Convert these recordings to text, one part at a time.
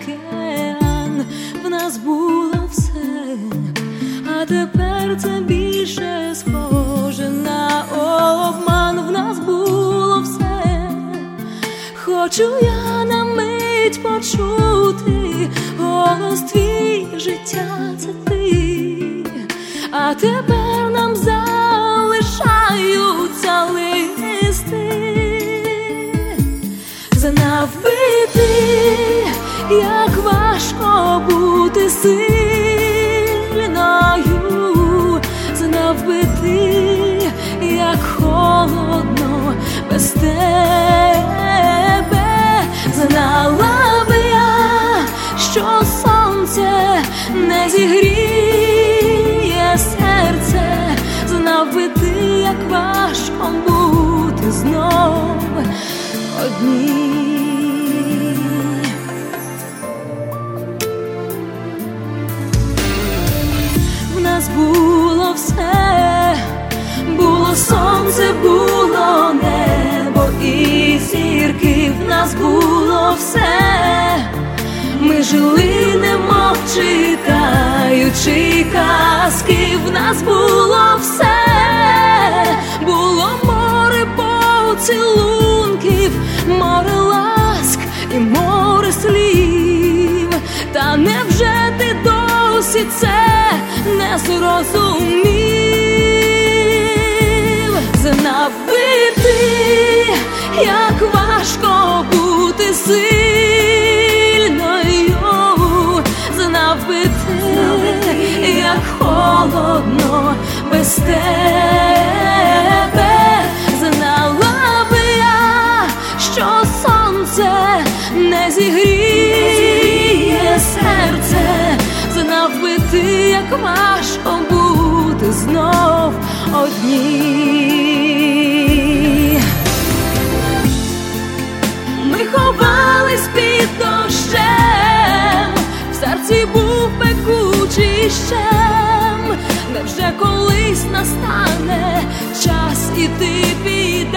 океан, в нас було все, а тепер це більше схоже на обман. В нас було все, хочу я на мить почути голос твій, життя це ти, а тепер нам залишаються листи. Знав би ти, як важко бути сильною, знав би ти, як холодно без тебе, знала би я, що сонце не зігріє серце, знав би ти, як важко бути знов одній. В нас було все, було сонце, було небо і зірки, в нас було все, ми жили, немов читаючи казки, в нас було все, було море поцілунків, море ласк і море слів. Та невже ти досі це не зрозумів? Знав би ти, як важко бути сильною, знав би ти, як холодно без тебе, знала би я, що сонце не зігріє серце, знав би ти, як важко бути знов одній. Ми ховались під дощем, в серці був пекучий щем. Невже колись настане час і ти підеш?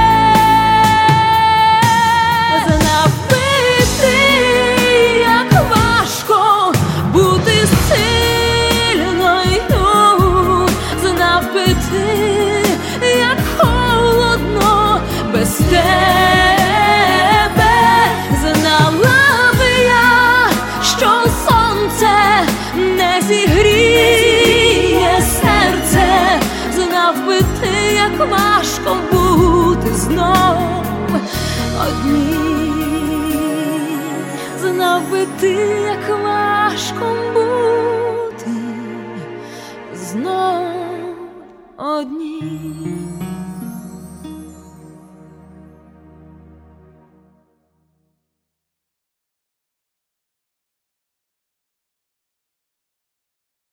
Знав би ти, як важко бути сильною, знав би ти, як холодно без тебе, знала би я, що сонце не зігріє серце, знав би ти, як важко бути знов одній, знав би ти, як важко бути знов одній.